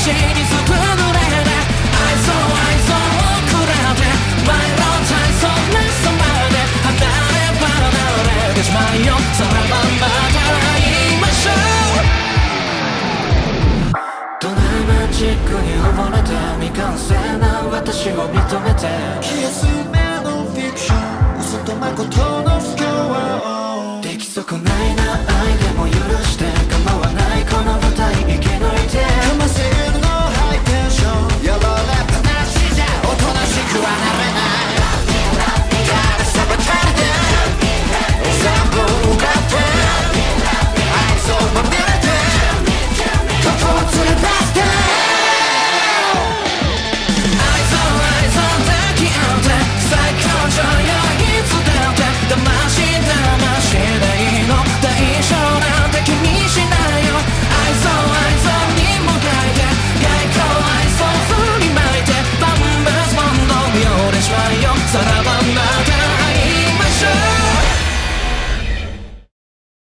にずぶ濡れで愛想をくれてマイロン体操なさまで離れ離れてしまいよさらばまた会いましょうドラマチックに溺れて未完成な私を認めて消えすめのフィクション嘘と誠の不協和音出来損ないな愛で